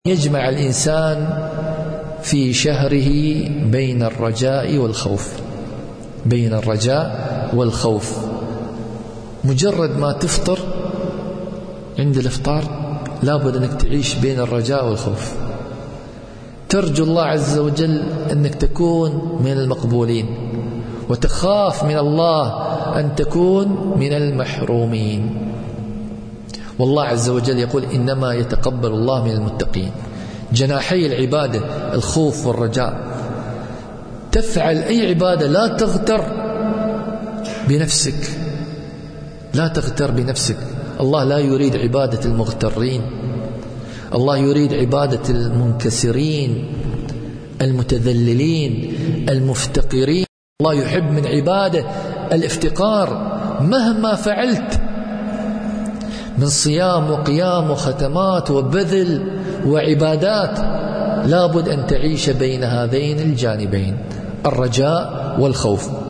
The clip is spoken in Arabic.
يجمع الإنسان في شهره بين الرجاء والخوف، بين الرجاء والخوف. مجرد ما تفطر عند الإفطار لابد أنك تعيش بين الرجاء والخوف، ترجو الله عز وجل أنك تكون من المقبولين، وتخاف من الله أن تكون من المحرومين. والله عز وجل يقول إنما يتقبل الله من المتقين. جناحي العبادة الخوف والرجاء. تفعل أي عبادة لا تغتر بنفسك، لا تغتر بنفسك. الله لا يريد عبادة المغترين، الله يريد عبادة المنكسرين المتذللين المفتقرين. الله يحب من عباده الافتقار مهما فعلت من صيام وقيام وختمات وبذل وعبادات، لابد أن تعيش بين هذين الجانبين، الرجاء والخوف.